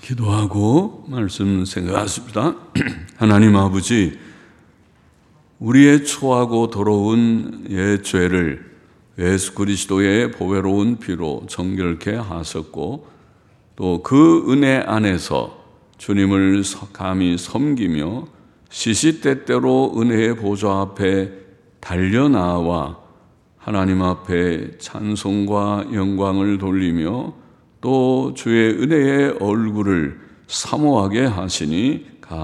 기도하고 말씀 생각하십니다. 하나님 아버지, 우리의 초하고 더러운 옛 죄를 예수 그리스도의 보배로운 피로 정결케 하셨고, 또 그 은혜 안에서 주님을 감히 섬기며 시시때때로 은혜의 보좌 앞에 달려나와 하나님 앞에 찬송과 영광을 돌리며 또 주의 은혜의 얼굴을 사모하게 하시니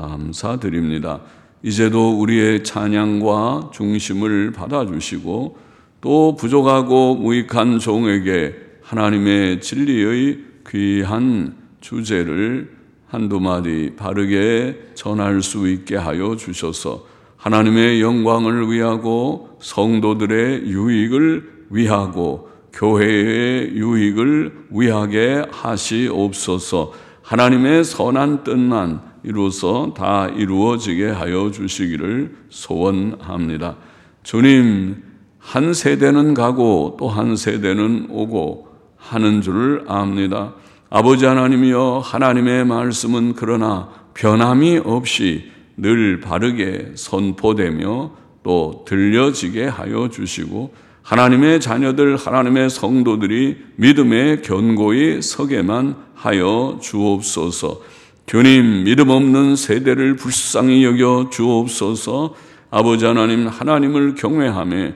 감사드립니다. 이제도 우리의 찬양과 중심을 받아주시고 또 부족하고 무익한 종에게 하나님의 진리의 귀한 주제를 한두 마디 바르게 전할 수 있게 하여 주셔서 하나님의 영광을 위하고 성도들의 유익을 위하고 교회의 유익을 위하게 하시옵소서. 하나님의 선한 뜻만 이루어서 다 이루어지게 하여 주시기를 소원합니다. 주님, 한 세대는 가고 또 한 세대는 오고 하는 줄 압니다. 아버지 하나님이여, 하나님의 말씀은 그러나 변함이 없이 늘 바르게 선포되며 또 들려지게 하여 주시고 하나님의 자녀들, 하나님의 성도들이 믿음에 견고히 서게만 하여 주옵소서. 주님, 믿음 없는 세대를 불쌍히 여겨 주옵소서. 아버지 하나님, 하나님을 경외하며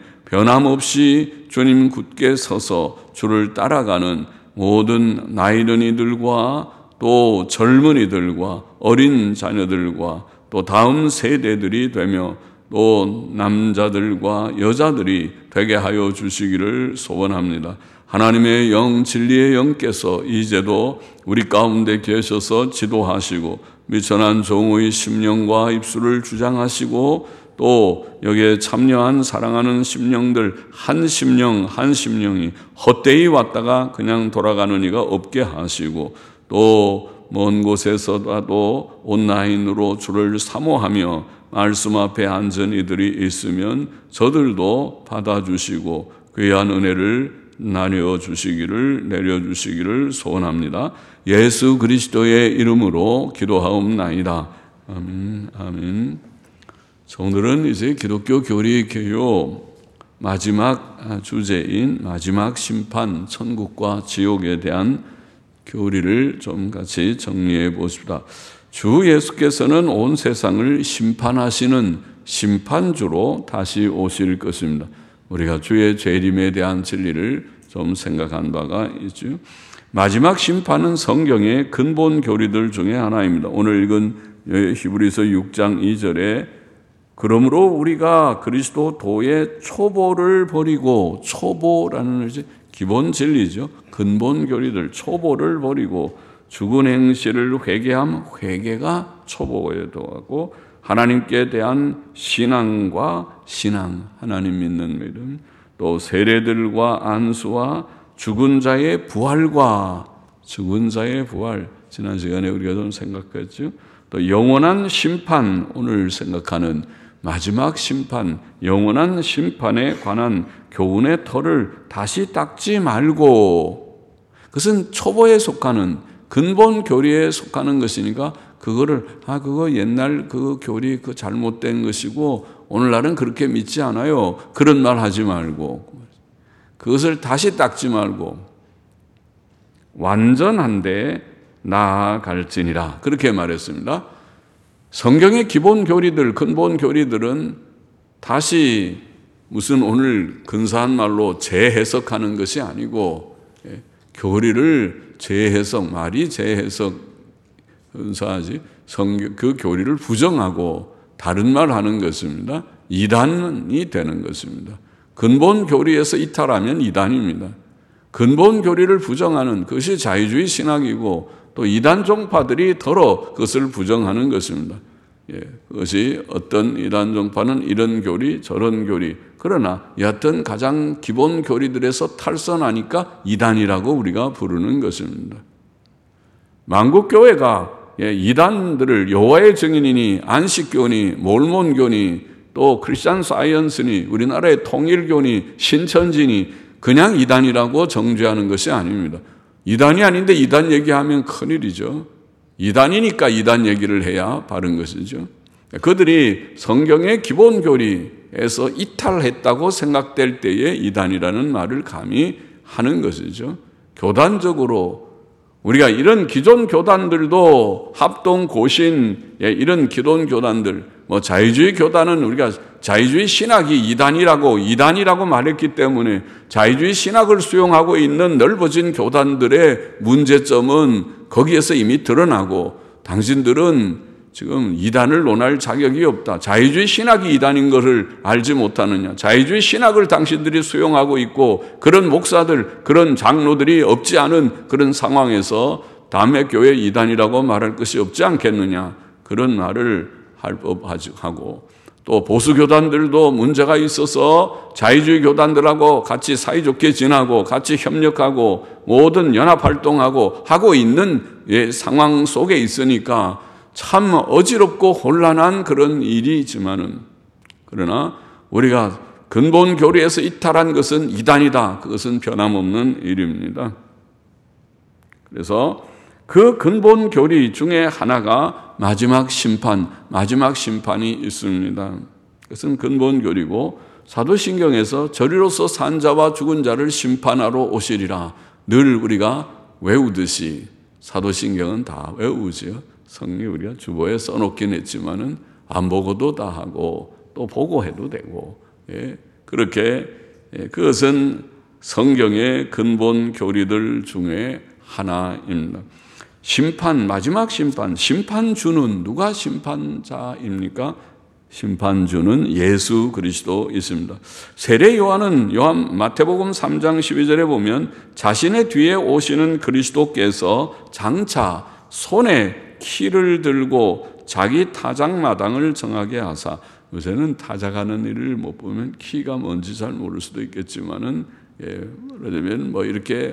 변함없이 주님 굳게 서서 주를 따라가는 모든 나이든이들과 또 젊은이들과 어린 자녀들과 또 다음 세대들이 되며 또 남자들과 여자들이 되게 하여 주시기를 소원합니다. 하나님의 영, 진리의 영께서 이제도 우리 가운데 계셔서 지도하시고 미천한 종의 심령과 입술을 주장하시고 또 여기에 참여한 사랑하는 심령들 한 심령 한 심령이 헛되이 왔다가 그냥 돌아가는 이가 없게 하시고 또 먼 곳에서라도 온라인으로 주를 사모하며 말씀 앞에 앉은 이들이 있으면 저들도 받아주시고 귀한 은혜를 나뉘어주시기를 내려주시기를 소원합니다. 예수 그리스도의 이름으로 기도하옵나이다. 아멘. 아멘. 자, 오늘은 이제 기독교 교리 개요 마지막 주제인 마지막 심판, 천국과 지옥에 대한 교리를 좀 같이 정리해 보십시다. 주 예수께서는 온 세상을 심판하시는 심판주로 다시 오실 것입니다. 우리가 주의 재림에 대한 진리를 좀 생각한 바가 있죠. 마지막 심판은 성경의 근본 교리들 중에 하나입니다. 오늘 읽은 히브리서 6장 2절에 그러므로 우리가 그리스도 도의 초보를 버리고, 초보라는 것이 기본 진리죠. 근본 교리들 초보를 버리고 죽은 행실을 회개함, 회개가 초보에도 하고 하나님께 대한 신앙과 신앙, 하나님 믿는 믿음, 또 세례들과 안수와 죽은 자의 부활과 죽은 자의 부활, 지난 시간에 우리가 좀 생각했죠. 또 영원한 심판, 오늘 생각하는 마지막 심판, 영원한 심판에 관한 교훈의 털을 다시 닦지 말고, 그것은 초보에 속하는 근본 교리에 속하는 것이니까 그거를 그거 옛날 그 교리 그 잘못된 것이고 오늘날은 그렇게 믿지 않아요. 그런 말 하지 말고 그것을 다시 닦지 말고 완전한데 나아갈지니라 그렇게 말했습니다. 성경의 기본 교리들, 근본 교리들은 다시 무슨 오늘 근사한 말로 재해석하는 것이 아니고 교리를 재해석, 말이 재해석, 근사하지 성경 그 교리를 부정하고 다른 말 하는 것입니다. 이단이 되는 것입니다. 근본 교리에서 이탈하면 이단입니다. 근본 교리를 부정하는 그것이 자유주의 신학이고 또 이단 종파들이 더러 그것을 부정하는 것입니다. 그것이 어떤 이단 종파는 이런 교리 저런 교리, 그러나 여하튼 가장 기본 교리들에서 탈선하니까 이단이라고 우리가 부르는 것입니다. 만국교회가 이단들을 여호와의 증인이니 안식교니 몰몬교니 또 크리스천 사이언스니 우리나라의 통일교니 신천지니 그냥 이단이라고 정죄하는 것이 아닙니다. 이단이 아닌데 이단 얘기하면 큰일이죠. 이단이니까 이단 얘기를 해야 바른 것이죠. 그들이 성경의 기본 교리에서 이탈했다고 생각될 때에 이단이라는 말을 감히 하는 것이죠. 교단적으로 우리가 이런 기존 교단들도 합동 고신 이런 기존 교단들, 자유주의 교단은 우리가 자유주의 신학이 이단이라고 말했기 때문에 자유주의 신학을 수용하고 있는 넓어진 교단들의 문제점은 거기에서 이미 드러나고, 당신들은 지금 이단을 논할 자격이 없다. 자유주의 신학이 이단인 것을 알지 못하느냐. 자유주의 신학을 당신들이 수용하고 있고 그런 목사들, 그런 장로들이 없지 않은 그런 상황에서 다음에 교회 이단이라고 말할 것이 없지 않겠느냐. 그런 말을 할 법하고, 또 보수교단들도 문제가 있어서 자유주의 교단들하고 같이 사이좋게 지나고 같이 협력하고 모든 연합활동하고 하고 있는 상황 속에 있으니까 참 어지럽고 혼란한 그런 일이지만은, 그러나 우리가 근본 교리에서 이탈한 것은 이단이다. 그것은 변함없는 일입니다. 그래서 그 근본 교리 중에 하나가 마지막 심판이 있습니다. 그것은 근본 교리고, 사도신경에서 저리로서 산 자와 죽은 자를 심판하러 오시리라 늘 우리가 외우듯이, 사도신경은 다 외우지요. 성경 우리가 주보에 써놓긴 했지만은 안 보고도 다 하고 또 보고 해도 되고, 그렇게 그것은 성경의 근본 교리들 중에 하나입니다. 마지막 심판주는 누가 심판자입니까? 심판주는 예수 그리스도이십니다. 세례 요한은 마태복음 3장 12절에 보면 자신의 뒤에 오시는 그리스도께서 장차 손에 키를 들고 자기 타작마당을 정하게 하사, 요새는 타작하는 일을 못 보면 키가 뭔지 잘 모를 수도 있겠지만은, 예를 들면 이렇게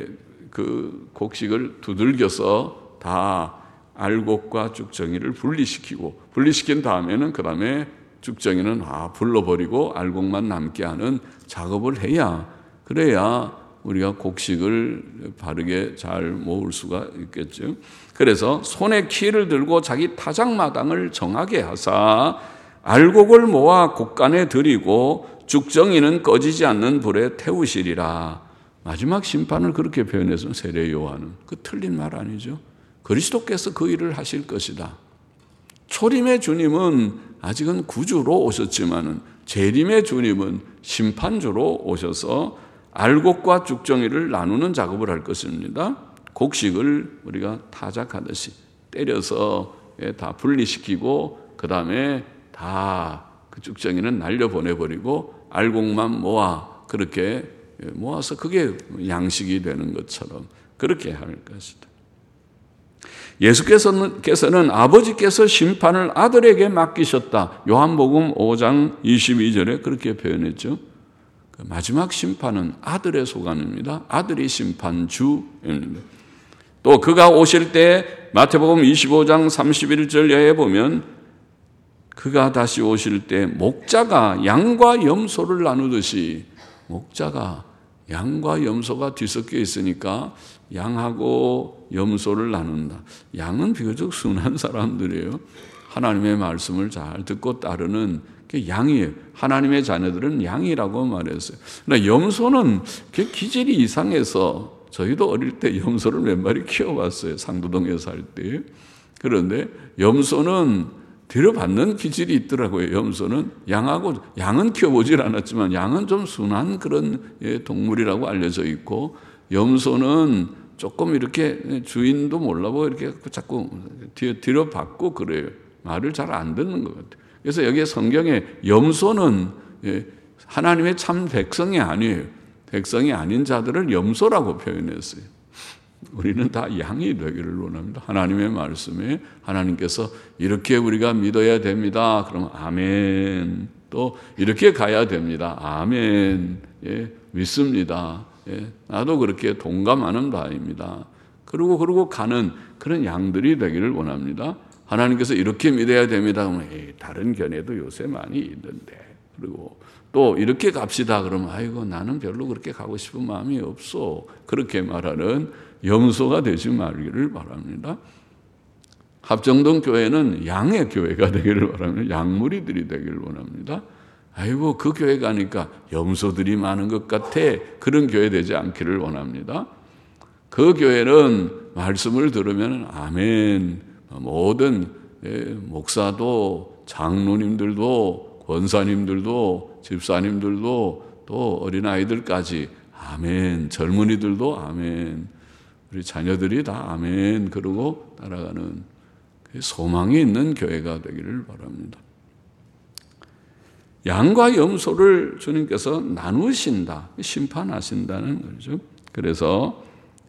그 곡식을 두들겨서 다 알곡과 쭉정이를 분리시킨 다음에는 그 다음에 쭉정이는 불러버리고 알곡만 남게 하는 작업을 그래야 우리가 곡식을 바르게 잘 모을 수가 있겠죠. 그래서 손에 키를 들고 자기 타작마당을 정하게 하사 알곡을 모아 곡간에 들이고 죽정이는 꺼지지 않는 불에 태우시리라. 마지막 심판을 그렇게 표현해서 세례 요한은, 그 틀린 말 아니죠. 그리스도께서 그 일을 하실 것이다. 초림의 주님은 아직은 구주로 오셨지만은 재림의 주님은 심판주로 오셔서 알곡과 죽정이를 나누는 작업을 할 것입니다. 곡식을 우리가 타작하듯이 때려서 다 분리시키고 그 다음에 다 그 죽정이는 날려보내버리고 알곡만 그렇게 모아서 그게 양식이 되는 것처럼 그렇게 할 것이다. 예수께서는 아버지께서 심판을 아들에게 맡기셨다. 요한복음 5장 22절에 그렇게 표현했죠. 마지막 심판은 아들의 소관입니다. 아들이 심판주입니다. 또 그가 오실 때 마태복음 25장 31절에 보면 그가 다시 오실 때 목자가 양과 염소를 나누듯이, 목자가 양과 염소가 뒤섞여 있으니까 양하고 염소를 나눈다. 양은 비교적 순한 사람들이에요. 하나님의 말씀을 잘 듣고 따르는 게 양이에요. 하나님의 자녀들은 양이라고 말했어요. 그러나 염소는 기질이 이상해서 저희도 어릴 때 염소를 몇 마리 키워봤어요. 상도동에 살 때. 그런데 염소는 들여받는 기질이 있더라고요. 염소는 양은 키워보질 않았지만 양은 좀 순한 그런 동물이라고 알려져 있고, 염소는 조금 이렇게 주인도 몰라보고 이렇게 자꾸 뒤로 받고 그래요. 말을 잘 안 듣는 것 같아요. 그래서 여기에 성경에 염소는 하나님의 참 백성이 아니에요. 백성이 아닌 자들을 염소라고 표현했어요. 우리는 다 양이 되기를 원합니다. 하나님의 말씀에 하나님께서 이렇게 우리가 믿어야 됩니다. 그러면 아멘. 또 이렇게 가야 됩니다. 아멘. 믿습니다. 나도 그렇게 동감하는 바입니다. 그러고 가는 그런 양들이 되기를 원합니다. 하나님께서 이렇게 믿어야 됩니다. 그러면 다른 견해도 요새 많이 있는데. 그리고 또 이렇게 갑시다. 그러면 아이고 나는 별로 그렇게 가고 싶은 마음이 없어. 그렇게 말하는 염소가 되지 말기를 바랍니다. 합정동 교회는 양의 교회가 되기를 바랍니다. 양무리들이 되기를 원합니다. 아이고 그 교회 가니까 염소들이 많은 것 같아. 그런 교회 되지 않기를 원합니다. 그 교회는 말씀을 들으면 아멘. 모든 목사도 장로님들도 권사님들도 집사님들도 또 어린아이들까지 아멘. 젊은이들도 아멘. 우리 자녀들이 다 아멘 그러고 따라가는 소망이 있는 교회가 되기를 바랍니다. 양과 염소를 주님께서 나누신다. 심판하신다는 거죠. 그래서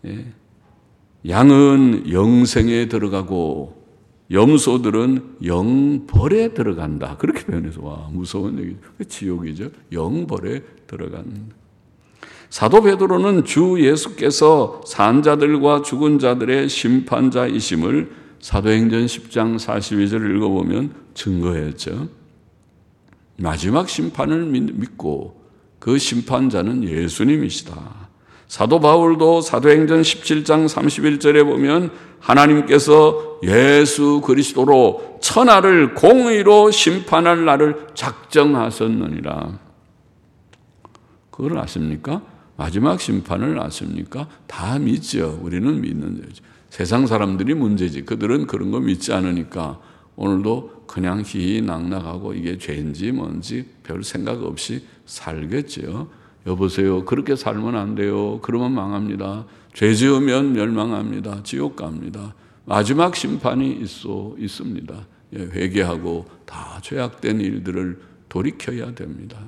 양은 영생에 들어가고 염소들은 영벌에 들어간다. 그렇게 표현해서 와 무서운 얘기죠. 지옥이죠. 영벌에 들어간다. 사도 베드로는 주 예수께서 산 자들과 죽은 자들의 심판자이심을 사도행전 10장 42절을 읽어보면 증거했죠. 마지막 심판을 믿고 그 심판자는 예수님이시다. 사도 바울도 사도행전 17장 31절에 보면 하나님께서 예수 그리스도로 천하를 공의로 심판할 날을 작정하셨느니라. 그걸 아십니까? 마지막 심판을 아십니까? 다 믿죠. 우리는 믿는 거죠. 세상 사람들이 문제지. 그들은 그런 거 믿지 않으니까 오늘도 그냥 희희낙낙하고 이게 죄인지 뭔지 별 생각 없이 살겠죠. 여보세요. 그렇게 살면 안 돼요. 그러면 망합니다. 죄 지으면 멸망합니다. 지옥 갑니다. 마지막 심판이 있습니다. 회개하고 다 죄악된 일들을 돌이켜야 됩니다.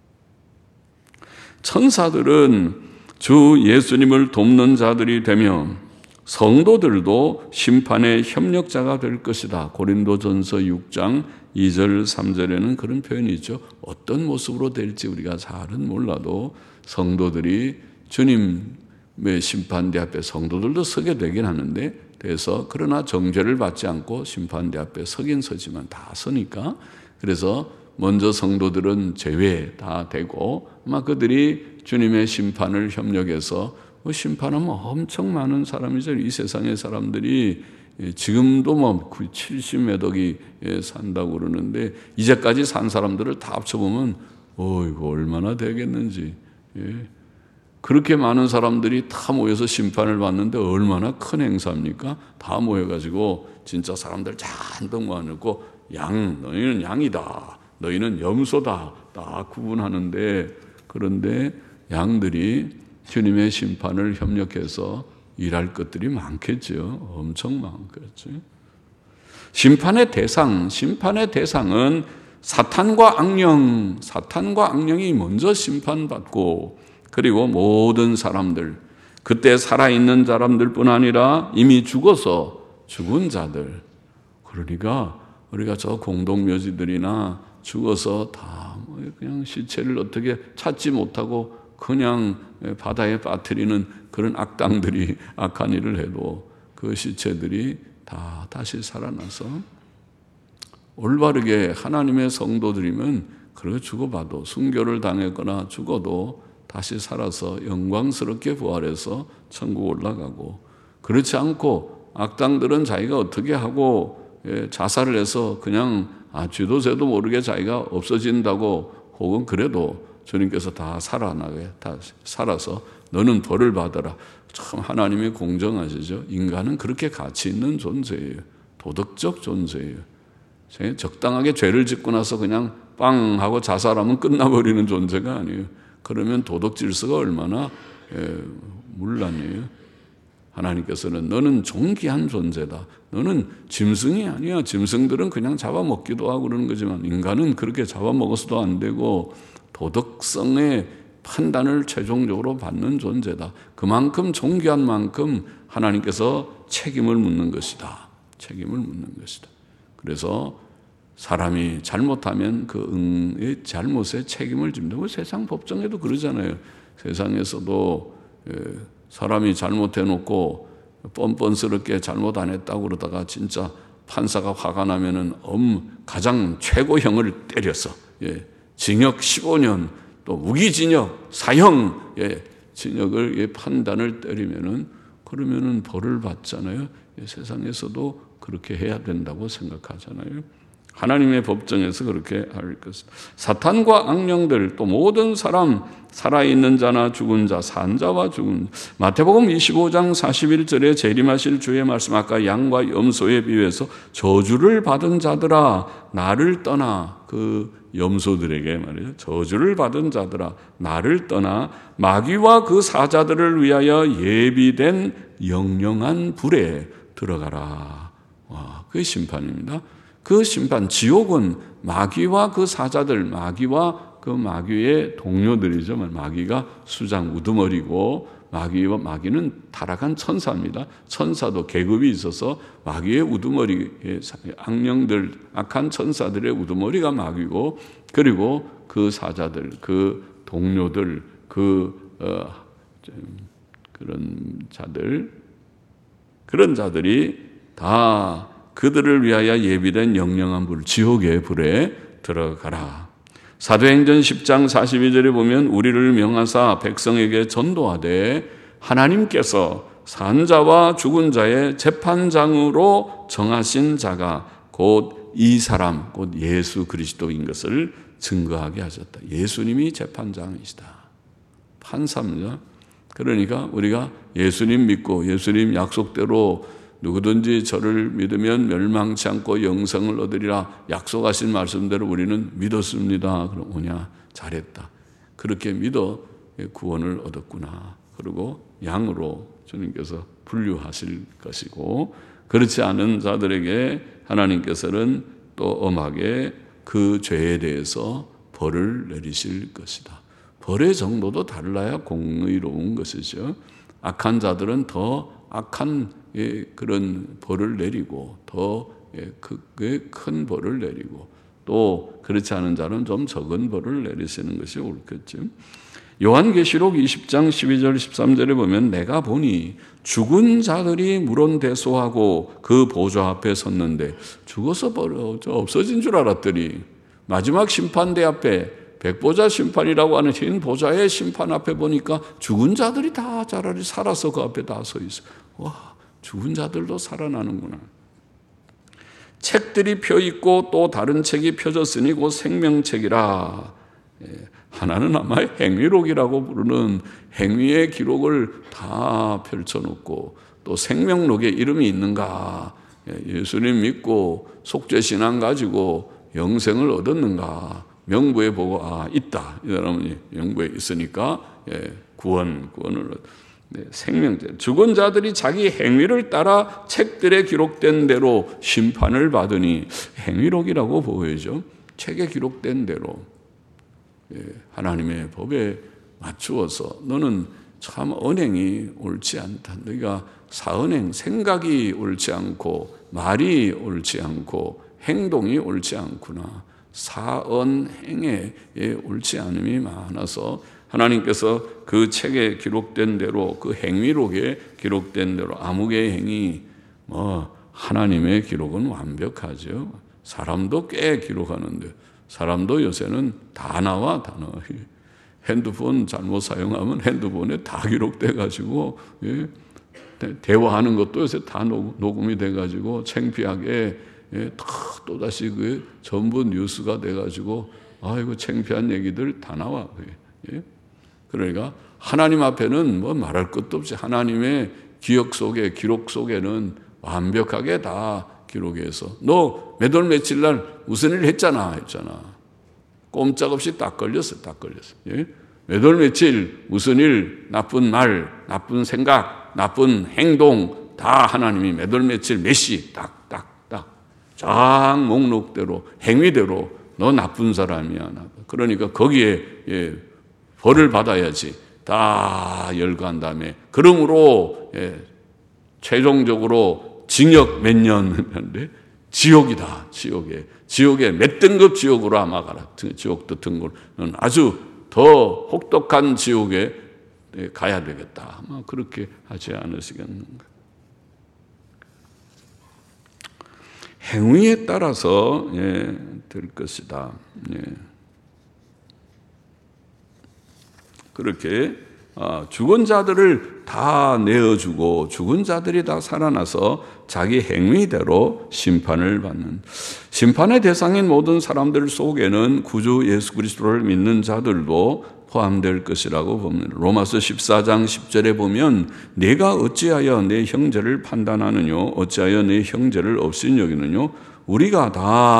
천사들은 주 예수님을 돕는 자들이 되며 성도들도 심판의 협력자가 될 것이다. 고린도전서 6장 2절 3절에는 그런 표현이 있죠. 어떤 모습으로 될지 우리가 잘은 몰라도 성도들이 주님의 심판대 앞에 성도들도 서게 되긴 하는데 그래서 그러나 정죄를 받지 않고 심판대 앞에 서긴 서지만 다 서니까 그래서 먼저 성도들은 제외 다 되고 아마 그들이 주님의 심판을 협력해서 심판하면 엄청 많은 사람이죠. 이 세상의 사람들이 지금도 70몇 억이 산다고 그러는데 이제까지 산 사람들을 다 합쳐보면 이거 얼마나 되겠는지. 그렇게 많은 사람들이 다 모여서 심판을 받는데 얼마나 큰 행사입니까? 다 모여가지고 진짜 사람들 잔뜩 모아놓고 너희는 양이다. 너희는 염소다. 다 구분하는데 그런데 양들이 주님의 심판을 협력해서 일할 것들이 많겠죠. 엄청 많겠죠. 심판의 대상은 사탄과 악령이 먼저 심판받고 그리고 모든 사람들, 그때 살아있는 사람들뿐 아니라 이미 죽은 자들. 그러니까 우리가 저 공동묘지들이나 죽어서 다 그냥 시체를 어떻게 찾지 못하고 그냥 바다에 빠뜨리는 그런 악당들이 악한 일을 해도 그 시체들이 다 다시 살아나서 올바르게 하나님의 성도들이면 그렇게 죽어봐도 순교를 당했거나 죽어도 다시 살아서 영광스럽게 부활해서 천국 올라가고 그렇지 않고 악당들은 자기가 어떻게 하고 자살을 해서 그냥 쥐도 새도 모르게 자기가 없어진다고 혹은 그래도 주님께서 다 살아서 너는 벌을 받아라. 참 하나님이 공정하시죠. 인간은 그렇게 가치 있는 존재예요. 도덕적 존재예요. 적당하게 죄를 짓고 나서 그냥 빵 하고 자살하면 끝나버리는 존재가 아니에요. 그러면 도덕 질서가 얼마나 문란이에요. 하나님께서는 너는 존귀한 존재다. 너는 짐승이 아니야. 짐승들은 그냥 잡아먹기도 하고 그러는 거지만 인간은 그렇게 잡아먹어서도 안 되고 도덕성의 판단을 최종적으로 받는 존재다. 그만큼 존귀한 만큼 하나님께서 책임을 묻는 것이다. 그래서 사람이 잘못하면 그 잘못에 책임을 집니다. 세상 법정에도 그러잖아요. 세상에서도 사람이 잘못해놓고 뻔뻔스럽게 잘못 안 했다고 그러다가 진짜 판사가 화가 나면은 가장 최고형을 때렸어. 징역 15년 또 무기징역 사형 징역을 판단을 때리면은 그러면은 벌을 받잖아요. 세상에서도 그렇게 해야 된다고 생각하잖아요. 하나님의 법정에서 그렇게 할 것이다. 사탄과 악령들 또 모든 사람 살아있는 자나 죽은 자 산자와 죽은 자 마태복음 25장 41절에 재림하실 주의 말씀 아까 양과 염소에 비유해서 저주를 받은 자들아 나를 떠나 그 염소들에게 말이죠. 저주를 받은 자들아 나를 떠나 마귀와 그 사자들을 위하여 예비된 영영한 불에 들어가라. 와, 그게 심판입니다. 그 심판, 지옥은 마귀와 그 사자들, 마귀와 그 마귀의 동료들이죠. 마귀가 수장 우두머리고 마귀는 타락한 천사입니다. 천사도 계급이 있어서 마귀의 우두머리, 악령들, 악한 천사들의 우두머리가 마귀고 그리고 그 사자들, 그 동료들, 그런 자들이 다 그들을 위하여 예비된 영영한 불, 지옥의 불에 들어가라. 사도행전 10장 42절에 보면 우리를 명하사 백성에게 전도하되 하나님께서 산자와 죽은 자의 재판장으로 정하신 자가 곧 이 사람, 곧 예수 그리스도인 것을 증거하게 하셨다. 예수님이 재판장이시다. 판사입니다. 그러니까 우리가 예수님 믿고 예수님 약속대로 누구든지 저를 믿으면 멸망치 않고 영생을 얻으리라 약속하신 말씀대로 우리는 믿었습니다. 그럼 오냐 잘했다. 그렇게 믿어 구원을 얻었구나. 그리고 양으로 주님께서 분류하실 것이고 그렇지 않은 자들에게 하나님께서는 또 엄하게 그 죄에 대해서 벌을 내리실 것이다. 벌의 정도도 달라야 공의로운 것이죠. 악한 자들은 더 악한 그런 벌을 내리고 더 큰 벌을 내리고 또 그렇지 않은 자는 좀 적은 벌을 내리시는 것이 옳겠죠. 요한계시록 20장 12절 13절에 보면 내가 보니 죽은 자들이 물론대소하고 그 보좌 앞에 섰는데 죽어서 없어진 줄 알았더니 마지막 심판대 앞에 백보자 심판이라고 하는 흰 보좌의 심판 앞에 보니까 죽은 자들이 다 자라리 살아서 그 앞에 다 서 있어. 와, 죽은 자들도 살아나는구나. 책들이 펴 있고 또 다른 책이 펴졌으니 곧 생명책이라. 하나는 아마 행위록이라고 부르는 행위의 기록을 다 펼쳐놓고 또 생명록에 이름이 있는가, 예수님 믿고 속죄신앙 가지고 영생을 얻었는가 명부에 보고 있다. 이 사람은 명부에 있으니까 구원을 생명책. 죽은 자들이 자기 행위를 따라 책들에 기록된 대로 심판을 받으니 행위록이라고 보여죠. 책에 기록된 대로 하나님의 법에 맞추어서 너는 참 언행이 옳지 않다. 너희가 사언행, 생각이 옳지 않고 말이 옳지 않고 행동이 옳지 않구나. 사언행에 옳지 않음이 많아서 하나님께서 그 책에 기록된 대로 그 행위록에 기록된 대로 아무개 행위 하나님의 기록은 완벽하죠. 사람도 꽤 기록하는데 사람도 요새는 다 나와. 핸드폰 잘못 사용하면 핸드폰에 다 기록돼 가지고 대화하는 것도 요새 다 녹음이 돼 가지고 창피하게 또다시 그 전부 뉴스가 돼 가지고 아이고 창피한 얘기들 다 나와. 그러니까 하나님 앞에는 뭐 말할 것도 없이 하나님의 기억 속에 기록 속에는 완벽하게 다 기록해서 너 몇 월 며칠 날 무슨 일 했잖아. 꼼짝없이 딱 걸렸어. 몇 월 며칠 무슨 일, 나쁜 말, 나쁜 생각, 나쁜 행동 다 하나님이 몇 월 며칠 몇 시 딱 쫙 목록대로 행위대로 너 나쁜 사람이야. 그러니까 거기에 벌을 받아야지. 다 열거한 다음에 그러므로 최종적으로 징역 몇 년인데 지옥이다. 지옥에 몇 등급 지옥으로 아마 가라. 지옥도 등급은 아주 더 혹독한 지옥에 가야 되겠다. 아마 그렇게 하지 않으시겠는가. 행위에 따라서 될 것이다. 그렇게 죽은 자들을 다 내어주고 죽은 자들이 다 살아나서 자기 행위대로 심판을 받는, 심판의 대상인 모든 사람들 속에는 구주 예수 그리스도를 믿는 자들도 포함될 것이라고 봅니다. 로마서 14장 10절에 보면 내가 어찌하여 내 형제를 판단하느뇨 어찌하여 내 형제를 업신 여기느뇨 우리가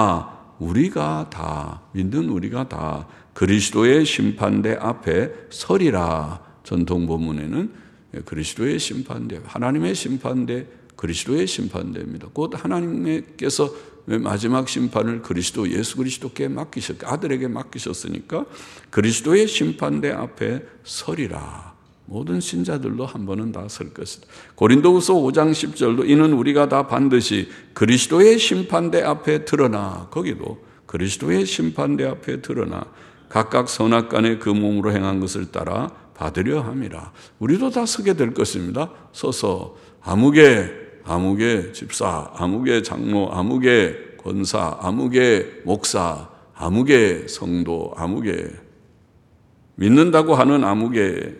다 믿는 우리가 다 그리스도의 심판대 앞에 서리라. 전통 본문에는 그리스도의 심판대, 하나님의 심판대, 그리스도의 심판대입니다. 곧 하나님께서 마지막 심판을 그리스도 예수 그리스도께 아들에게 맡기셨으니까 그리스도의 심판대 앞에 서리라. 모든 신자들도 한 번은 다 설 것이다. 고린도후서 5장 10절도 이는 우리가 다 반드시 그리스도의 심판대 앞에 드러나, 거기도 그리스도의 심판대 앞에 드러나 각각 선악간에 그 몸으로 행한 것을 따라 받으려 함이라. 우리도 다 서게 될 것입니다. 서서 아무개 집사, 아무개 장로, 아무개 권사, 아무개 목사, 아무개 성도, 아무개 믿는다고 하는 아무개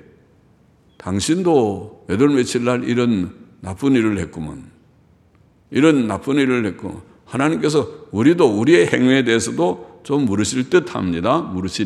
당신도 몇 월 며칠 날 이런 나쁜 일을 했구먼. 이런 나쁜 일을 했고 하나님께서 우리도 우리의 행위에 대해서도 좀 물으실 듯 합니다.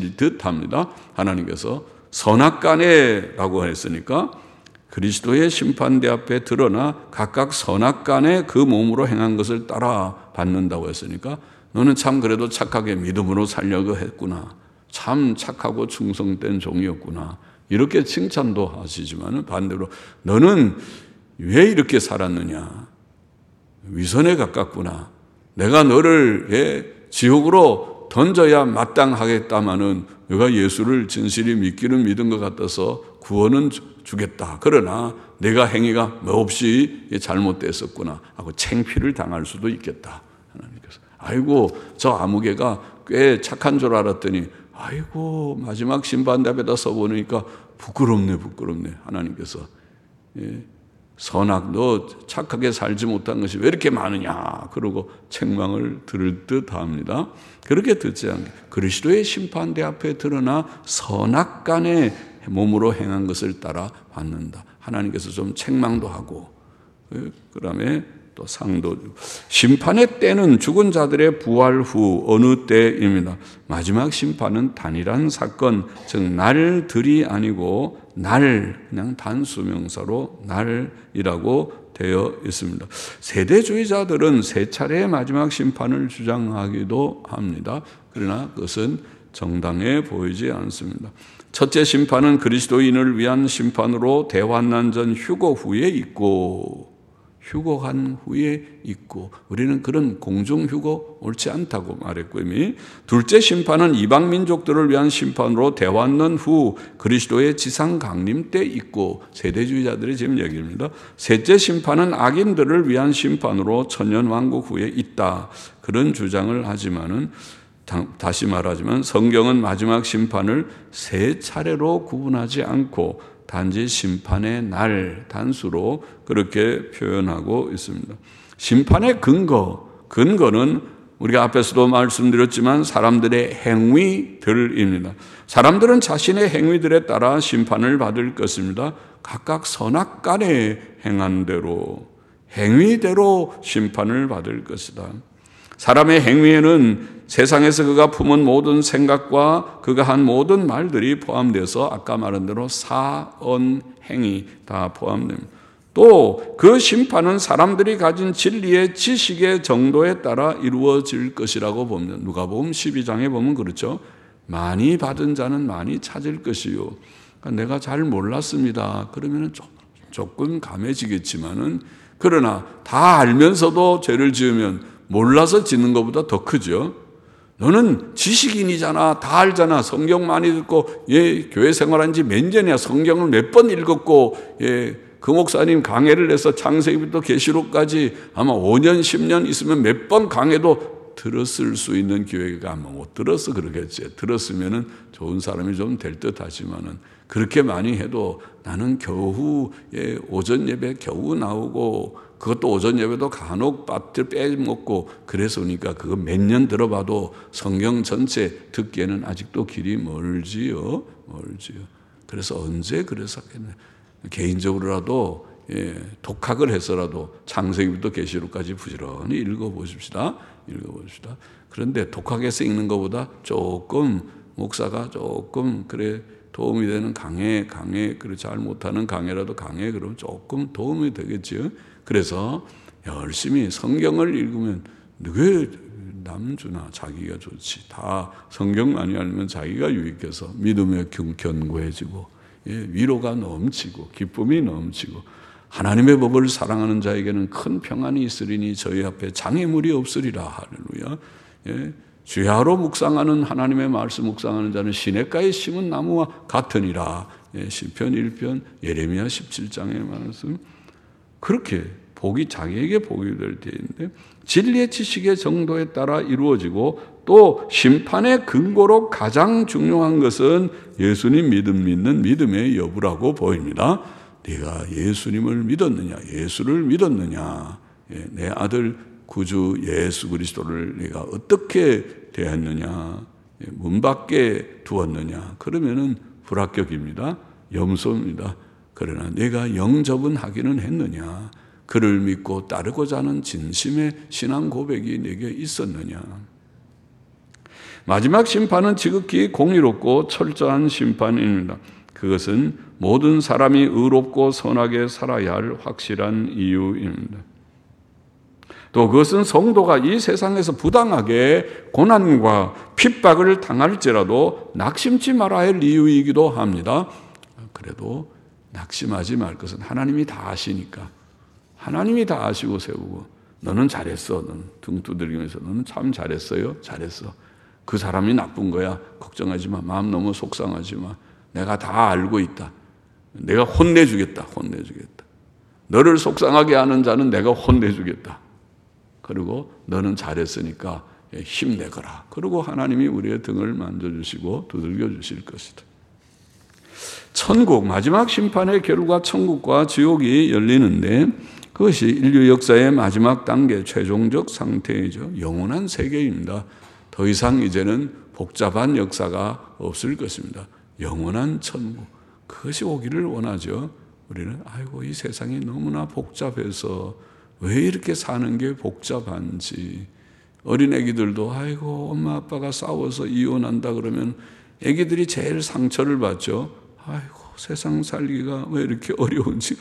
하나님께서 선악간에라고 했으니까 그리스도의 심판대 앞에 드러나 각각 선악간에 그 몸으로 행한 것을 따라 받는다고 했으니까 너는 참 그래도 착하게 믿음으로 살려고 했구나. 참 착하고 충성된 종이었구나. 이렇게 칭찬도 하시지만 반대로 너는 왜 이렇게 살았느냐. 위선에 가깝구나. 내가 너를 지옥으로 던져야 마땅하겠다마는 너가 예수를 진실히 믿은 것 같아서 구원은 주겠다. 그러나 내가 행위가 몹시 잘못됐었구나 하고 창피를 당할 수도 있겠다. 하나님께서 아이고 저 아무개가 꽤 착한 줄 알았더니 아이고 마지막 심판대 앞에다 서보니까 부끄럽네. 하나님께서 선악 너 착하게 살지 못한 것이 왜 이렇게 많으냐 그러고 책망을 들을 듯합니다. 그렇게 듣지 않게 그리스도의 심판대 앞에 드러나 선악간에 몸으로 행한 것을 따라 받는다. 하나님께서 좀 책망도 하고 그다음에 또 상도. 심판의 때는 죽은 자들의 부활 후 어느 때입니다. 마지막 심판은 단일한 사건, 즉 날들이 아니고 그냥 단수명사로 날이라고 되어 있습니다. 세대주의자들은 세 차례의 마지막 심판을 주장하기도 합니다. 그러나 그것은 정당해 보이지 않습니다. 첫째 심판은 그리스도인을 위한 심판으로 대환난전 휴거한 후에 있고 우리는 그런 공중휴거 옳지 않다고 말했고 이미 둘째 심판은 이방 민족들을 위한 심판으로 대환난 후 그리스도의 지상 강림 때 있고 세대주의자들의 지금 얘기입니다. 셋째 심판은 악인들을 위한 심판으로 천년왕국 후에 있다. 그런 주장을 하지만은 다시 말하지만 성경은 마지막 심판을 세 차례로 구분하지 않고 단지 심판의 날 단수로 그렇게 표현하고 있습니다. 심판의 근거는 우리가 앞에서도 말씀드렸지만 사람들의 행위들입니다. 사람들은 자신의 행위들에 따라 심판을 받을 것입니다. 각각 선악간에 행한 대로 행위대로 심판을 받을 것이다. 사람의 행위에는 세상에서 그가 품은 모든 생각과 그가 한 모든 말들이 포함돼서 아까 말한 대로 사언, 행위 다 포함됩니다. 또 그 심판은 사람들이 가진 진리의 지식의 정도에 따라 이루어질 것이라고 봅니다. 누가복음 12장에 보면 그렇죠. 많이 받은 자는 많이 찾을 것이요. 그러니까 내가 잘 몰랐습니다. 그러면 조금 감해지겠지만은 그러나 다 알면서도 죄를 지으면 몰라서 짓는 것보다 더 크죠. 너는 지식인이잖아. 다 알잖아. 성경 많이 듣고 교회 생활한 지 몇 년이야. 성경을 몇 번 읽었고 그 목사님 강해를 해서 창세기부터 계시록까지 아마 5년 10년 있으면 몇 번 강해도 들었을 수 있는 교회가 아마 못 들어서 그러겠지. 들었으면은 좋은 사람이 좀 될 듯 하지만은 그렇게 많이 해도 나는 겨우 오전 예배 겨우 나오고 그것도 오전 예배도 간혹 밥들 빼먹고 그래서 오니까 그거 몇 년 들어봐도 성경 전체 듣기에는 아직도 길이 멀지요. 그래서 언제 그랬었겠냐. 개인적으로라도 독학을 해서라도 창세기부터 계시록까지 부지런히 읽어보십시다. 그런데 독학해서 읽는 것보다 조금 목사가 조금 그래 도움이 되는 강해 그래 잘 못하는 강해라도 강해 그러면 조금 도움이 되겠죠. 그래서 열심히 성경을 읽으면 왜 남주나 자기가 좋지. 다 성경 많이 알면 자기가 유익해서 믿음에 견고해지고 위로가 넘치고 기쁨이 넘치고 하나님의 법을 사랑하는 자에게는 큰 평안이 있으리니 저희 앞에 장애물이 없으리라. 할렐루야. 주야로 묵상하는 하나님의 말씀 묵상하는 자는 시냇가에 심은 나무와 같으니라. 시편 1편 예레미야 17장의 말씀. 그렇게 복이 자기에게 복이 될 때인데 진리의 지식의 정도에 따라 이루어지고 또 심판의 근거로 가장 중요한 것은 예수님 믿는 믿음의 여부라고 보입니다. 네가 예수님을 믿었느냐, 예수를 믿었느냐, 내 아들 구주 예수 그리스도를 네가 어떻게 대했느냐, 문 밖에 두었느냐, 그러면은 불합격입니다. 염소입니다. 그러나 내가 영접은 하기는 했느냐, 그를 믿고 따르고자 하는 진심의 신앙 고백이 내게 있었느냐. 마지막 심판은 지극히 공의롭고 철저한 심판입니다. 그것은 모든 사람이 의롭고 선하게 살아야 할 확실한 이유입니다. 또 그것은 성도가 이 세상에서 부당하게 고난과 핍박을 당할지라도 낙심치 말아야 할 이유이기도 합니다. 그래도 낙심하지 말 것은 하나님이 다 아시니까. 하나님이 다 아시고 세우고 너는 잘했어. 너는 등 두들기면서 너는 참 잘했어요. 잘했어. 그 사람이 나쁜 거야. 걱정하지 마. 마음 너무 속상하지 마. 내가 다 알고 있다. 내가 혼내주겠다. 너를 속상하게 하는 자는 내가 혼내주겠다. 그리고 너는 잘했으니까 힘내거라. 그리고 하나님이 우리의 등을 만져주시고 두들겨 주실 것이다. 천국, 마지막 심판의 결과 천국과 지옥이 열리는데 그것이 인류 역사의 마지막 단계, 최종적 상태이죠. 영원한 세계입니다. 더 이상 이제는 복잡한 역사가 없을 것입니다. 영원한 천국, 그것이 오기를 원하죠. 우리는 아이고 이 세상이 너무나 복잡해서 왜 이렇게 사는 게 복잡한지. 어린애기들도 아이고 엄마 아빠가 싸워서 이혼한다 그러면 애기들이 제일 상처를 받죠. 아이고 세상 살기가 왜 이렇게 어려운지.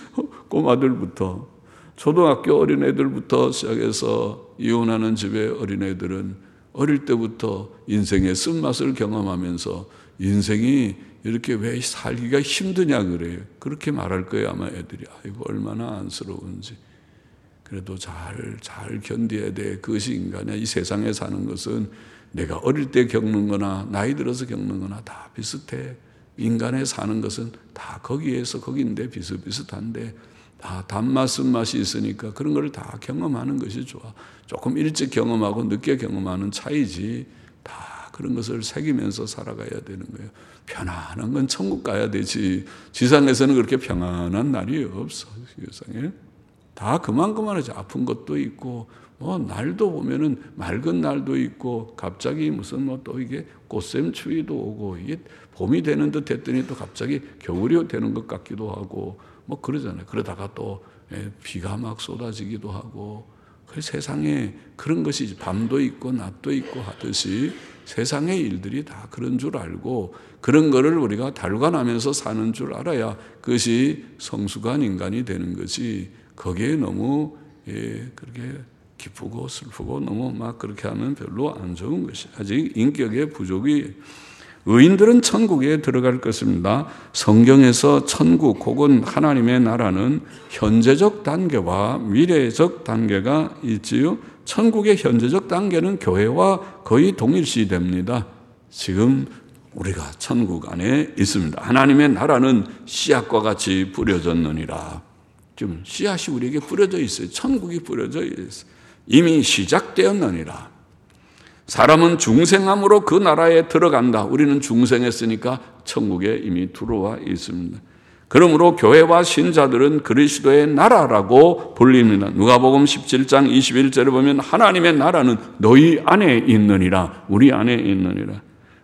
꼬마들부터 초등학교 어린애들부터 시작해서 이혼하는 집의 어린애들은 어릴 때부터 인생의 쓴맛을 경험하면서 인생이 이렇게 왜 살기가 힘드냐 그래요. 그렇게 말할 거예요 아마 애들이. 아이고 얼마나 안쓰러운지. 그래도 잘 견뎌야 돼. 그것이 인간이야. 이 세상에 사는 것은 내가 어릴 때 겪는 거나 나이 들어서 겪는 거나 다 비슷해. 인간에 사는 것은 다 거기에서 거긴데 비슷비슷한데 다 단맛 쓴맛이 있으니까 그런 걸 다 경험하는 것이 좋아. 조금 일찍 경험하고 늦게 경험하는 차이지. 다 그런 것을 새기면서 살아가야 되는 거예요. 편안한 건 천국 가야 되지. 지상에서는 그렇게 평안한 날이 없어. 세상에. 다 그만하지. 아픈 것도 있고 날도 보면은 맑은 날도 있고 갑자기 무슨 또 이게 꽃샘추위도 오고 이게 봄이 되는 듯 했더니 또 갑자기 겨울이 되는 것 같기도 하고 그러잖아요. 그러다가 또 비가 막 쏟아지기도 하고 그 세상에 그런 것이 밤도 있고 낮도 있고 하듯이 세상의 일들이 다 그런 줄 알고 그런 거를 우리가 달관하면서 사는 줄 알아야 그것이 성숙한 인간이 되는 것이 거기에 너무 그렇게 기쁘고 슬프고 너무 막 그렇게 하면 별로 안 좋은 것이 아직 인격의 부족이 의인들은 천국에 들어갈 것입니다. 성경에서 천국 혹은 하나님의 나라는 현재적 단계와 미래적 단계가 있지요. 천국의 현재적 단계는 교회와 거의 동일시됩니다. 지금 우리가 천국 안에 있습니다. 하나님의 나라는 씨앗과 같이 뿌려졌느니라. 지금 씨앗이 우리에게 뿌려져 있어요. 천국이 뿌려져 있어요. 이미 시작되었느니라. 사람은 중생함으로 그 나라에 들어간다. 우리는 중생했으니까 천국에 이미 들어와 있습니다. 그러므로 교회와 신자들은 그리스도의 나라라고 불립니다. 누가복음 17장 21절에 보면 하나님의 나라는 너희 안에 있느니라. 우리 안에 있느니라.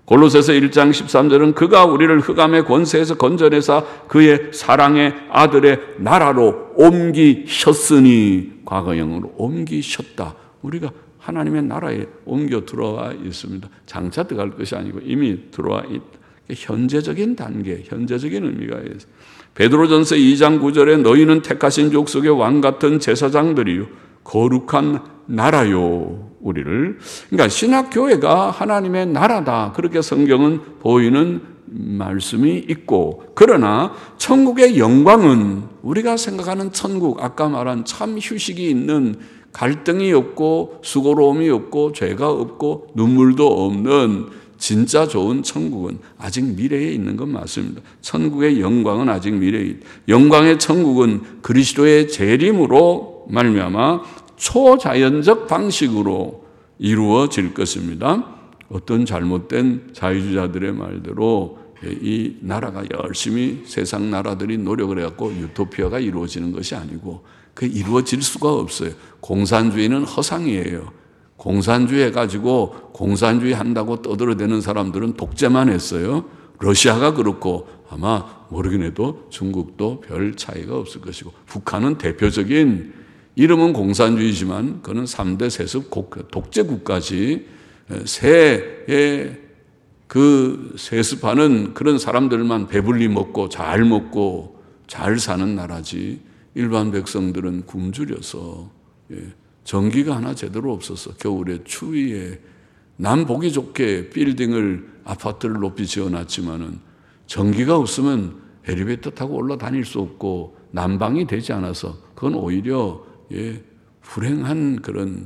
골로새서 1장 13절은 그가 우리를 흑암의 권세에서 건져내사 그의 사랑의 아들의 나라로 옮기셨으니, 과거형으로 옮기셨다. 우리가 하나님의 나라에 옮겨 들어와 있습니다. 장차 들어갈 것이 아니고 이미 들어와 있다. 현재적인 단계, 현재적인 의미가 있습니다. 베드로전서 2장 9절에 너희는 택하신 족속의 왕 같은 제사장들이요 거룩한 나라요. 우리를, 그러니까 신학교회가 하나님의 나라다, 그렇게 성경은 보이는 말씀이 있고, 그러나 천국의 영광은 우리가 생각하는 천국, 아까 말한 참 휴식이 있는, 갈등이 없고 수고로움이 없고 죄가 없고 눈물도 없는 진짜 좋은 천국은 아직 미래에 있는 건 맞습니다. 천국의 영광은 아직 미래에 있다. 영광의 천국은 그리스도의 재림으로 말미암아 초자연적 방식으로 이루어질 것입니다. 어떤 잘못된 자유주의자들의 말대로 이 나라가 열심히 세상 나라들이 노력을 해갖고 유토피아가 이루어지는 것이 아니고 그 이루어질 수가 없어요. 공산주의는 허상이에요. 공산주의 해가지고 공산주의 한다고 떠들어대는 사람들은 독재만 했어요. 러시아가 그렇고 아마 모르긴 해도 중국도 별 차이가 없을 것이고, 북한은 대표적인 이름은 공산주의지만 그는 3대 세습 독재국가지, 새에 그 세습하는 그런 사람들만 배불리 먹고 잘 사는 나라지, 일반 백성들은 굶주려서 전기가 하나 제대로 없어서 겨울에 추위에 남 보기 좋게 빌딩을 아파트를 높이 지어놨지만은 전기가 없으면 엘리베이터 타고 올라다닐 수 없고 난방이 되지 않아서 그건 오히려 불행한 그런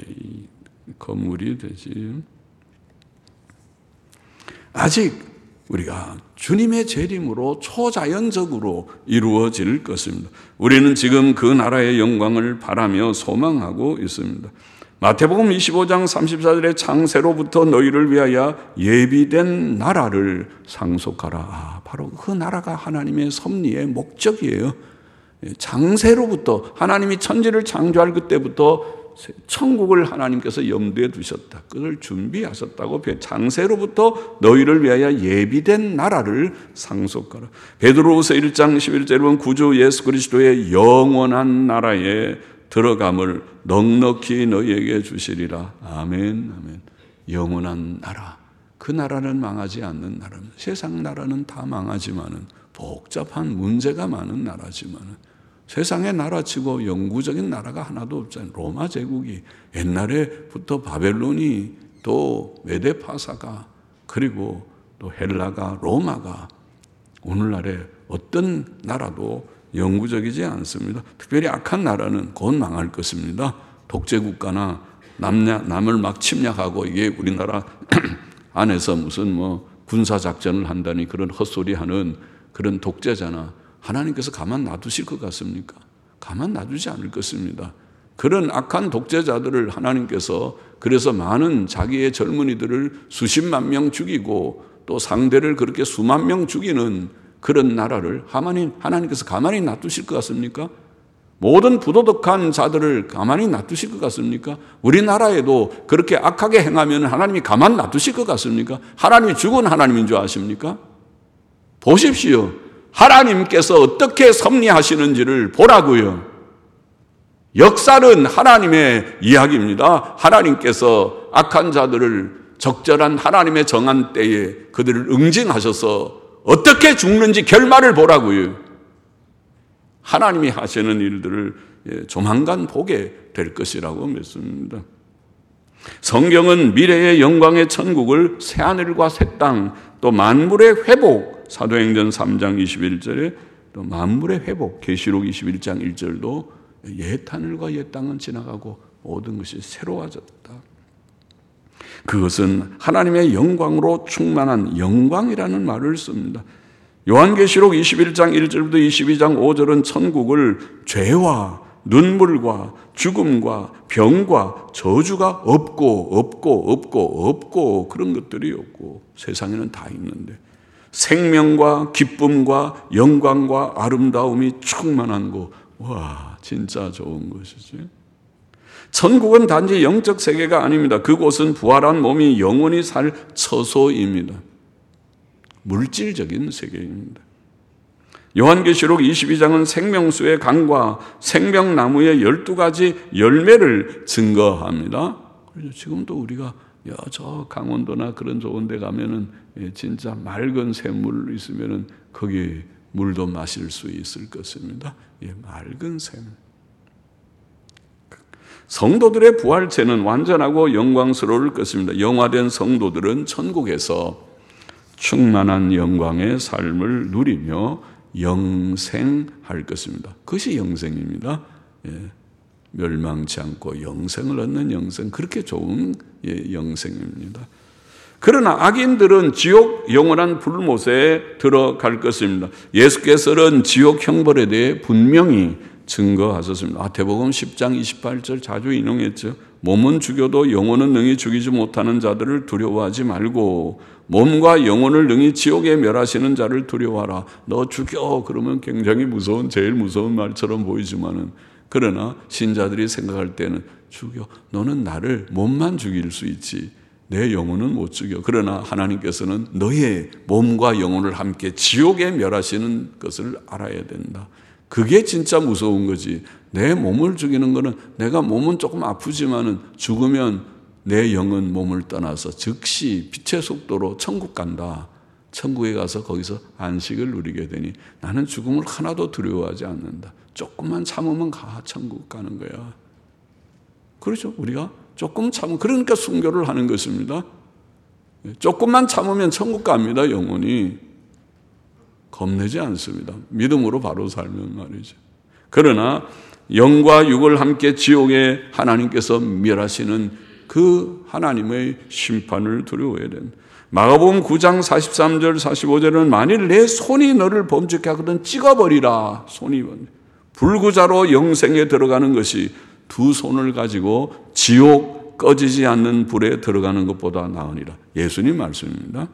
건물이 되지. 아직 우리가 주님의 재림으로 초자연적으로 이루어질 것입니다. 우리는 지금 그 나라의 영광을 바라며 소망하고 있습니다. 마태복음 25장 34절에 창세로부터 너희를 위하여 예비된 나라를 상속하라. 바로 그 나라가 하나님의 섭리의 목적이에요. 창세로부터, 하나님이 천지를 창조할 그때부터 천국을 하나님께서 염두에 두셨다. 그걸 준비하셨다고. 창세로부터 너희를 위하여 예비된 나라를 상속하라. 베드로후서 1장 11절에 보면 구주 예수 그리스도의 영원한 나라에 들어감을 넉넉히 너희에게 주시리라. 아멘, 아멘. 영원한 나라. 그 나라는 망하지 않는 나라입니다. 세상 나라는 다 망하지만은, 복잡한 문제가 많은 나라지만은, 세상의 나라치고 영구적인 나라가 하나도 없잖아요. 로마 제국이 옛날에부터 바벨론이, 또 메데파사가, 그리고 또 헬라가, 로마가, 오늘날에 어떤 나라도 영구적이지 않습니다. 특별히 악한 나라는 곧 망할 것입니다. 독재국가나 남을 막 침략하고, 이게 우리나라 안에서 무슨 군사작전을 한다니 그런 헛소리하는 그런 독재자나 하나님께서 가만 놔두실 것 같습니까? 가만 놔두지 않을 것입니다. 그런 악한 독재자들을 하나님께서, 그래서 많은 자기의 젊은이들을 수십만 명 죽이고 또 상대를 그렇게 수만 명 죽이는 그런 나라를 하나님께서 가만히 놔두실 것 같습니까? 모든 부도덕한 자들을 가만히 놔두실 것 같습니까? 우리나라에도 그렇게 악하게 행하면 하나님이 가만 놔두실 것 같습니까? 하나님이 죽은 하나님인 줄 아십니까? 보십시오. 하나님께서 어떻게 섭리하시는지를 보라고요. 역사는 하나님의 이야기입니다. 하나님께서 악한 자들을 적절한 하나님의 정한 때에 그들을 응징하셔서 어떻게 죽는지 결말을 보라고요. 하나님이 하시는 일들을 조만간 보게 될 것이라고 믿습니다. 성경은 미래의 영광의 천국을 새하늘과 새 땅, 또 만물의 회복, 사도행전 3장 21절에 또 만물의 회복, 계시록 21장 1절도 옛 하늘과 옛 땅은 지나가고 모든 것이 새로워졌다. 그것은 하나님의 영광으로 충만한 영광이라는 말을 씁니다. 요한계시록 21장 1절부터 22장 5절은 천국을 죄와 눈물과 죽음과 병과 저주가 없고 그런 것들이 없고, 세상에는 다 있는데 생명과 기쁨과 영광과 아름다움이 충만한 곳. 와, 진짜 좋은 것이지. 천국은 단지 영적 세계가 아닙니다. 그곳은 부활한 몸이 영원히 살 처소입니다. 물질적인 세계입니다. 요한계시록 22장은 생명수의 강과 생명나무의 12가지 열매를 증거합니다. 그래서 지금도 우리가 저 강원도나 그런 좋은 데 가면은 진짜 맑은 샘물 있으면은 거기 물도 마실 수 있을 것입니다. 맑은 샘. 성도들의 부활체는 완전하고 영광스러울 것입니다. 영화된 성도들은 천국에서 충만한 영광의 삶을 누리며 영생할 것입니다. 그것이 영생입니다. 멸망치 않고 영생을 얻는 영생, 그렇게 좋은 영생입니다. 그러나 악인들은 지옥 영원한 불못에 들어갈 것입니다. 예수께서는 지옥 형벌에 대해 분명히 증거하셨습니다. 마태복음 10장 28절 자주 인용했죠. 몸은 죽여도 영혼은 능히 죽이지 못하는 자들을 두려워하지 말고 몸과 영혼을 능히 지옥에 멸하시는 자를 두려워하라. 너 죽여 그러면 굉장히 무서운, 제일 무서운 말처럼 보이지만은, 그러나 신자들이 생각할 때는 죽여, 너는 나를 몸만 죽일 수 있지 내 영혼은 못 죽여. 그러나 하나님께서는 너의 몸과 영혼을 함께 지옥에 멸하시는 것을 알아야 된다. 그게 진짜 무서운 거지. 내 몸을 죽이는 거는, 내가 몸은 조금 아프지만은 죽으면 내 영은 몸을 떠나서 즉시 빛의 속도로 천국 간다. 천국에 가서 거기서 안식을 누리게 되니 나는 죽음을 하나도 두려워하지 않는다. 조금만 참으면 천국 가는 거야. 그렇죠? 우리가 조금 참으면, 그러니까 순교를 하는 것입니다. 조금만 참으면 천국 갑니다. 영혼이 겁내지 않습니다. 믿음으로 바로 살면 말이죠. 그러나 영과 육을 함께 지옥에 하나님께서 멸하시는 그 하나님의 심판을 두려워해야 된다. 마가복음 9장 43절 45절은 만일 내 손이 너를 범죄케 하거든 찍어버리라. 손이 불구자로 영생에 들어가는 것이 두 손을 가지고 지옥 꺼지지 않는 불에 들어가는 것보다 나으니라. 예수님 말씀입니다.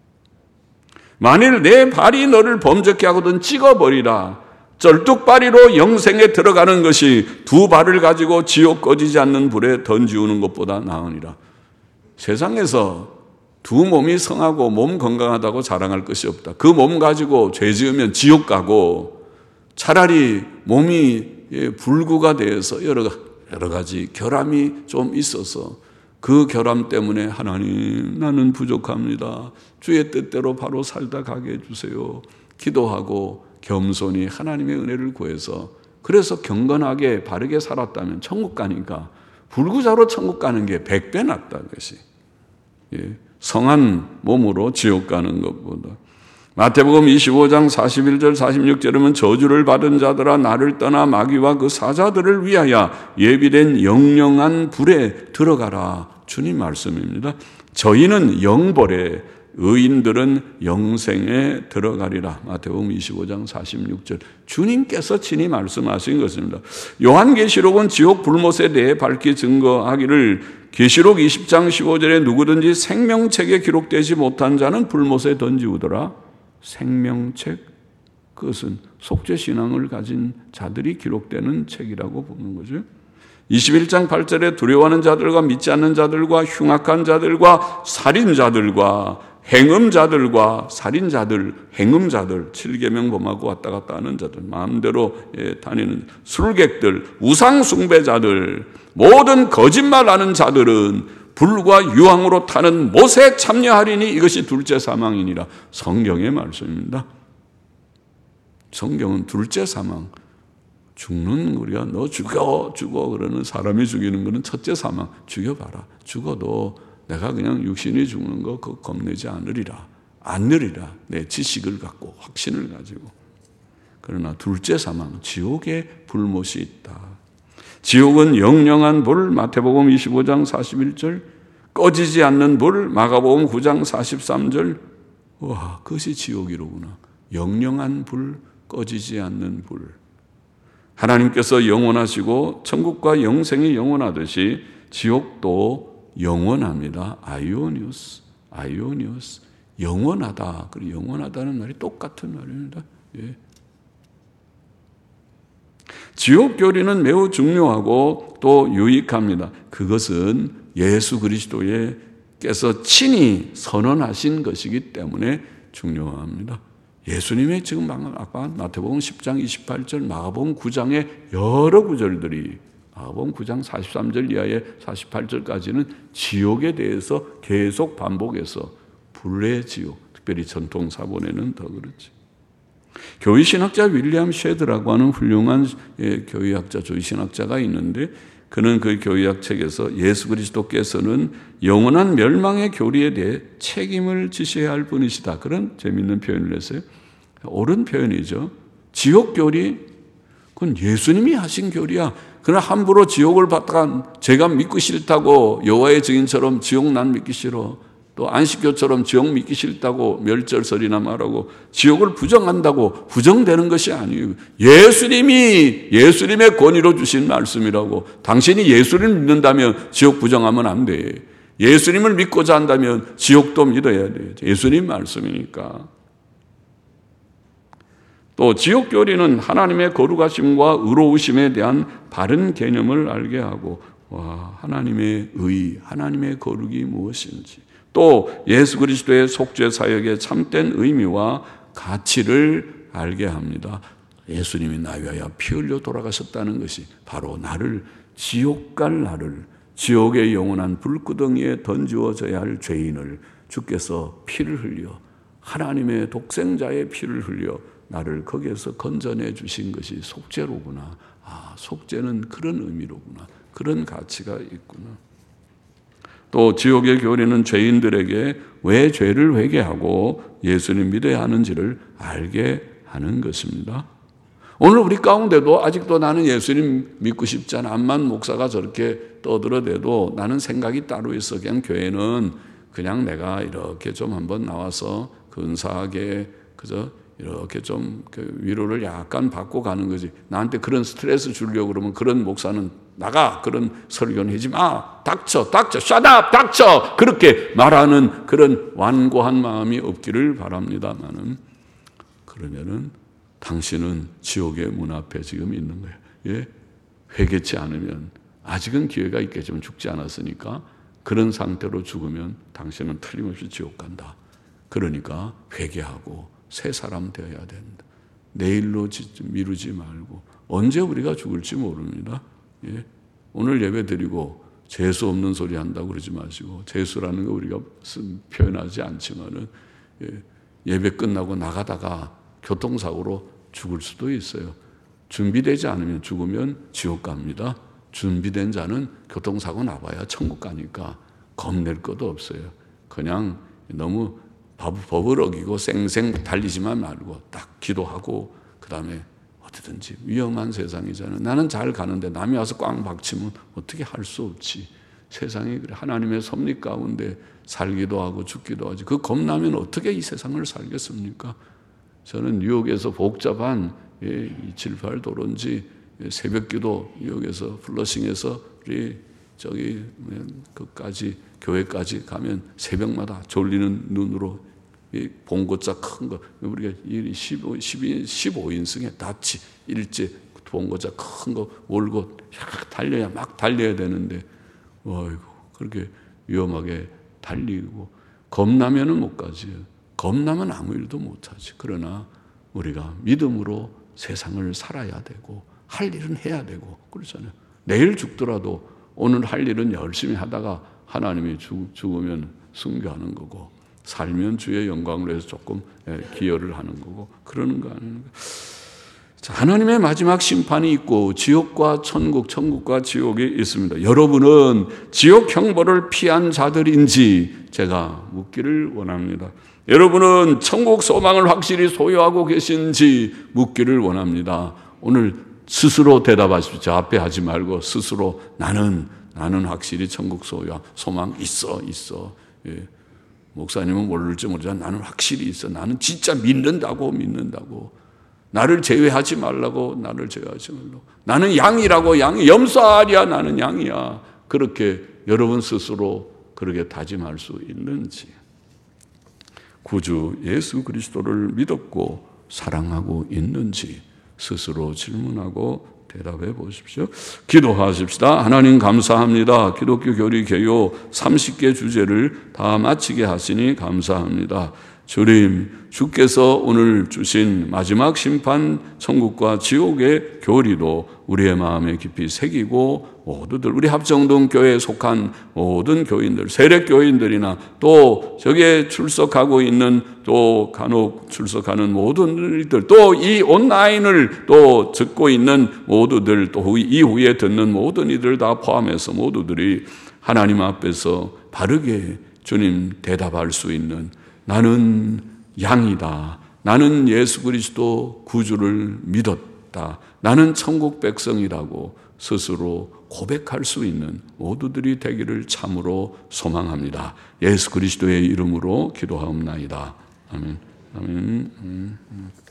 만일 내 발이 너를 범죄케 하거든 찍어버리라. 쩔뚝발이로 영생에 들어가는 것이 두 발을 가지고 지옥 꺼지지 않는 불에 던지우는 것보다 나으니라. 세상에서 두 몸이 성하고 몸 건강하다고 자랑할 것이 없다. 그 몸 가지고 죄 지으면 지옥 가고, 차라리 몸이 불구가 되어서 여러 가지 결함이 좀 있어서 그 결함 때문에 하나님 나는 부족합니다. 주의 뜻대로 바로 살다 가게 해주세요. 기도하고 겸손히 하나님의 은혜를 구해서, 그래서 경건하게 바르게 살았다면 천국 가니까 불구자로 천국 가는 게 100배 낫다. 그것이 성한 몸으로 지옥 가는 것보다. 마태복음 25장 41절 46절이면 저주를 받은 자들아 나를 떠나 마귀와 그 사자들을 위하여 예비된 영영한 불에 들어가라. 주님 말씀입니다. 저희는 영벌에, 의인들은 영생에 들어가리라. 마태복음 25장 46절. 주님께서 친히 말씀하신 것입니다. 요한계시록은 지옥 불못에 대해 밝히 증거하기를 계시록 20장 15절에 누구든지 생명책에 기록되지 못한 자는 불못에 던지우더라. 생명책, 그것은 속죄신앙을 가진 자들이 기록되는 책이라고 보는 거죠. 21장 8절에 두려워하는 자들과 믿지 않는 자들과 흉악한 자들과 살인자들과 행음자들과 살인자들, 행음자들, 7계명 범하고 왔다 갔다 하는 자들, 마음대로 다니는 술객들, 우상숭배자들, 모든 거짓말하는 자들은 불과 유황으로 타는 못에 참여하리니 이것이 둘째 사망이니라. 성경의 말씀입니다. 성경은 둘째 사망, 죽는, 우리가 너 죽어 그러는 사람이 죽이는 것은 첫째 사망. 죽여봐라. 죽어도 내가 그냥 육신이 죽는 거 그거 겁내지 않으리라. 내 지식을 갖고 확신을 가지고. 그러나 둘째 사망, 지옥에 불못이 있다. 지옥은 영영한 불, 마태복음 25장 41절, 꺼지지 않는 불, 마가복음 9장 43절. 와, 그것이 지옥이로구나. 영영한 불, 꺼지지 않는 불. 하나님께서 영원하시고 천국과 영생이 영원하듯이 지옥도 영원합니다. 아이오니오스. 영원하다. 그리고 영원하다는 말이 똑같은 말입니다. 지옥 교리는 매우 중요하고 또 유익합니다. 그것은 예수 그리스도께서 친히 선언하신 것이기 때문에 중요합니다. 예수님의 지금 아까 마태복음 10장 28절, 마가복음 9장의 여러 구절들이 마가복음 9장 43절 이하의 48절까지는 지옥에 대해서 계속 반복해서 불의 지옥, 특별히 전통사본에는 더 그렇지. 교회신학자 윌리엄 쉐드라고 하는 훌륭한 교회학자, 조의신학자가 있는데 그는 그 교회학 책에서 예수 그리스도께서는 영원한 멸망의 교리에 대해 책임을 지셔야 할 분이시다. 그런 재미있는 표현을 했어요. 옳은 표현이죠. 지옥 교리, 그건 예수님이 하신 교리야. 그러나 함부로 지옥을 받다가 제가 믿기 싫다고 여호와의 증인처럼 지옥 난 믿기 싫어. 또 안식교처럼 지옥 믿기 싫다고 멸절설이나 말하고 지옥을 부정한다고 부정되는 것이 아니에요. 예수님의 권위로 주신 말씀이라고. 당신이 예수를 믿는다면 지옥 부정하면 안 돼. 예수님을 믿고자 한다면 지옥도 믿어야 돼. 예수님 말씀이니까. 또 지옥 교리는 하나님의 거룩하심과 의로우심에 대한 바른 개념을 알게 하고 하나님의 의, 하나님의 거룩이 무엇인지 또 예수 그리스도의 속죄 사역의 참된 의미와 가치를 알게 합니다. 예수님이 나 위하여 피 흘려 돌아가셨다는 것이 바로 나를 지옥 갈 나를 지옥의 영원한 불구덩이에 던지어져야 할 죄인을 주께서 피를 흘려 하나님의 독생자의 피를 흘려 나를 거기에서 건져내 주신 것이 속죄로구나. 속죄는 그런 의미로구나. 그런 가치가 있구나. 또 지옥의 교리는 죄인들에게 왜 죄를 회개하고 예수님 믿어야 하는지를 알게 하는 것입니다. 오늘 우리 가운데도 아직도 나는 예수님 믿고 싶지 않아. 암만 목사가 저렇게 떠들어대도 나는 생각이 따로 있어. 그냥 교회는 그냥 내가 이렇게 좀 한번 나와서 근사하게 그저 이렇게 좀 위로를 약간 받고 가는 거지. 나한테 그런 스트레스 주려고 그러면 그런 목사는 나가. 그런 설교는 하지 마. 닥쳐. shut up. 닥쳐. 그렇게 말하는 그런 완고한 마음이 없기를 바랍니다만은 그러면은 당신은 지옥의 문 앞에 지금 있는 거예요. 예? 회개치 않으면 아직은 기회가 있겠지만 죽지 않았으니까 그런 상태로 죽으면 당신은 틀림없이 지옥 간다. 그러니까 회개하고 새 사람 되어야 된다. 내일로 미루지 말고 언제 우리가 죽을지 모릅니다. 예? 오늘 예배 드리고 재수 없는 소리 한다고 그러지 마시고 재수라는 거 우리가 표현하지 않지만은 예배 끝나고 나가다가 교통사고로 죽을 수도 있어요. 준비되지 않으면 죽으면 지옥 갑니다. 준비된 자는 교통사고 나봐야 천국 가니까 겁낼 것도 없어요. 그냥 너무 법을 어기고 쌩쌩 달리지만 말고 딱 기도하고 그 다음에 어디든지 위험한 세상이잖아요. 나는 잘 가는데 남이 와서 꽝 박치면 어떻게 할 수 없지. 세상이 그래 하나님의 섭리 가운데 살기도 하고 죽기도 하지. 그 겁나면 어떻게 이 세상을 살겠습니까? 저는 뉴욕에서 복잡한 278 도로인지 새벽기도 뉴욕에서 플러싱에서 우리 저기 그까지 교회까지 가면 새벽마다 졸리는 눈으로 봉고차 큰 거 우리가 15인승에 다치 일제 봉고차 큰 거 몰고 막 달려야 되는데 어이구 그렇게 위험하게 달리고 겁나면은 못 가지. 겁나면 아무 일도 못 하지. 그러나 우리가 믿음으로 세상을 살아야 되고 할 일은 해야 되고 그렇잖아요. 내일 죽더라도 오늘 할 일은 열심히 하다가 하나님이 죽으면 순교하는 거고 살면 주의 영광을 위해서 조금 기여를 하는 거고 그러는 거 아닌가. 자, 하나님의 마지막 심판이 있고 지옥과 천국, 천국과 지옥이 있습니다. 여러분은 지옥 형벌을 피한 자들인지 제가 묻기를 원합니다. 여러분은 천국 소망을 확실히 소유하고 계신지 묻기를 원합니다. 오늘 스스로 대답하십시오. 저 앞에 하지 말고 스스로 나는 확실히 천국 소유와 소망 있어. 예. 목사님은 모를지 모르지만 나는 확실히 있어. 나는 진짜 믿는다고. 나를 제외하지 말라고. 나는 양이라고. 염소알이야. 나는 양이야. 그렇게 여러분 스스로 그렇게 다짐할 수 있는지. 구주 예수 그리스도를 믿었고 사랑하고 있는지 스스로 질문하고 대답해 보십시오. 기도하십시다. 하나님 감사합니다. 기독교 교리 개요 30개 주제를 다 마치게 하시니 감사합니다. 주님, 주께서 오늘 주신 마지막 심판, 천국과 지옥의 교리도 우리의 마음에 깊이 새기고 모두들, 우리 합정동 교회에 속한 모든 교인들, 세력교인들이나 또 저기에 출석하고 있는 또 간혹 출석하는 모든 이들, 또 이 온라인을 또 듣고 있는 모두들, 또 이후에 듣는 모든 이들 다 포함해서 모두들이 하나님 앞에서 바르게 주님 대답할 수 있는, 나는 양이다. 나는 예수 그리스도 구주를 믿었다. 나는 천국 백성이라고 스스로 고백할 수 있는 모두들이 되기를 참으로 소망합니다. 예수 그리스도의 이름으로 기도하옵나이다. 아멘. 아멘.